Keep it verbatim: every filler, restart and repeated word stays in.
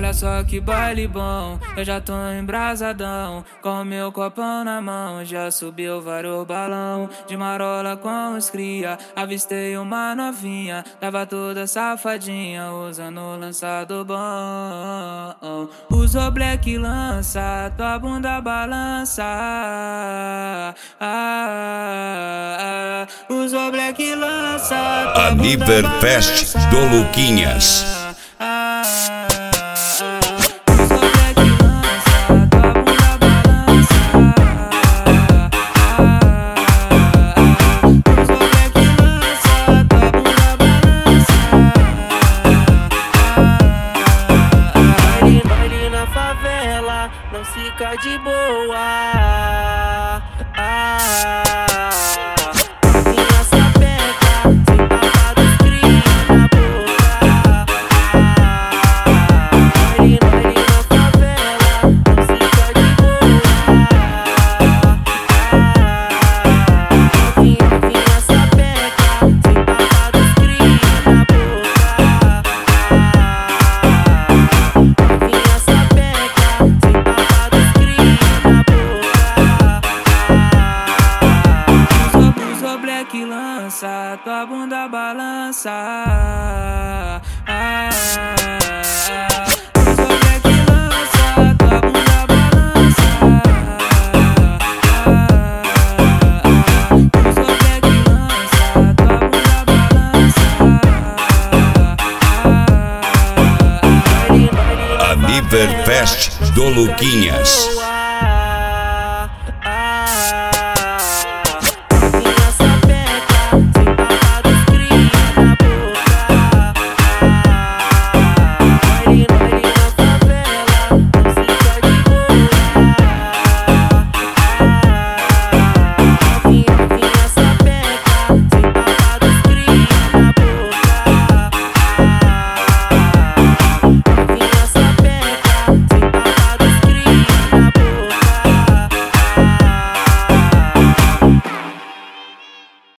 Olha só que baile bom, eu já tô embrasadão, com o meu copão na mão, já subiu vários balão. De marola com os cria, avistei uma novinha, tava toda safadinha, usando o lançado bom. Usou black lança, tua bunda balança. Ah, ah, ah. Usou black lança, tua bunda balança. Aniverfest do Luquinhas. Não fica de boa. Ah, minha sapeca, sem papai dos cria na boca. Ah, ele vai na favela, não fica de boa. Ah, minha sapeca, sem papai dos cria na boca. Ah, minha sapeca, sem papai dos cria na boca. Usou black lança, tua bunda balança. Ah, ah, ah. Usou black lança, tua bunda balança. Ah, ah, ah. Usou black lança, tua bunda balança. Ah, ah, ah. Aniverfest do Luquinhas.